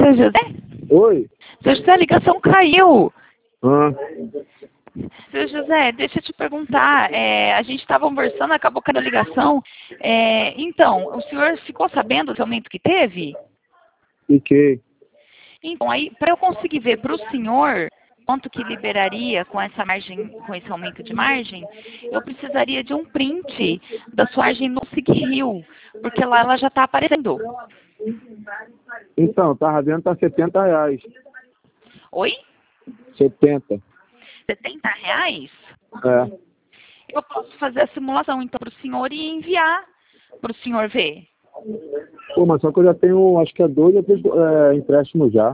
Seu José? Oi? Seu José, a ligação caiu. Ah, Seu José, deixa eu te perguntar. A gente estava conversando, acabou caindo a ligação. Então, o senhor ficou sabendo do aumento que teve? fiquei. Então, aí, para eu conseguir ver para o senhor quanto que liberaria com essa margem, com esse aumento de margem, eu precisaria de um print da sua margem no SigRio, porque lá ela já está aparecendo. Então, tava vendo, tá R$ 70. Oi? 70. R$ 70? É. Eu posso fazer a simulação, então, para o senhor e enviar para o senhor ver. Pô, mas só que eu já tenho, acho que é 2 ou 3 empréstimos já.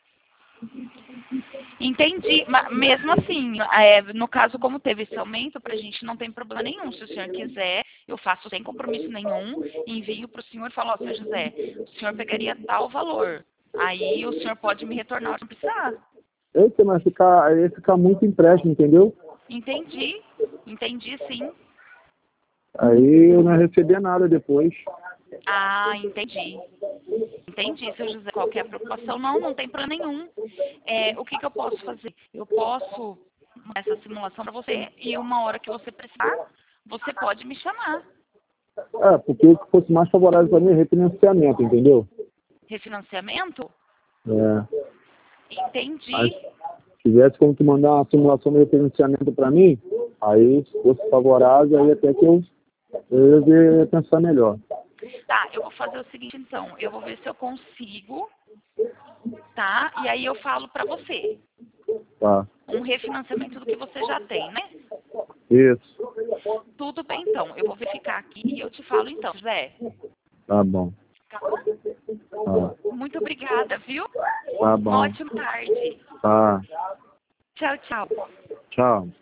Entendi, mas mesmo assim, no caso como teve esse aumento, para a gente não tem problema nenhum. Se o senhor quiser, eu faço sem compromisso nenhum, envio para o senhor e falo, ó, seu José, o senhor pegaria tal valor. Aí o senhor pode me retornar se precisar. Eu sei, mas aí fica muito empréstimo, entendeu? Entendi sim. Aí eu não ia receber nada depois. Ah, entendi. Entendi, seu José. Qualquer preocupação, não tem problema nenhum. O que eu posso fazer? Eu posso mandar essa simulação para você e uma hora que você precisar, você pode me chamar. Porque o que fosse mais favorável para mim é refinanciamento, entendeu? Refinanciamento? É. Mas Entendi. se tivesse como tu mandar uma simulação de refinanciamento para mim, aí se fosse favorável, aí até que eu ia pensar melhor. Tá, eu vou fazer o seguinte então. Eu vou ver se eu consigo, tá? E aí eu falo para você. Tá. Um refinanciamento do que você já tem, né? Isso. Tudo bem então. Eu vou verificar aqui e eu te falo então, Zé. Tá bom. Tá bom? Tá. Muito obrigada, viu? Tá Uma bom. ótima tarde. Tá. Tchau, tchau. Tchau.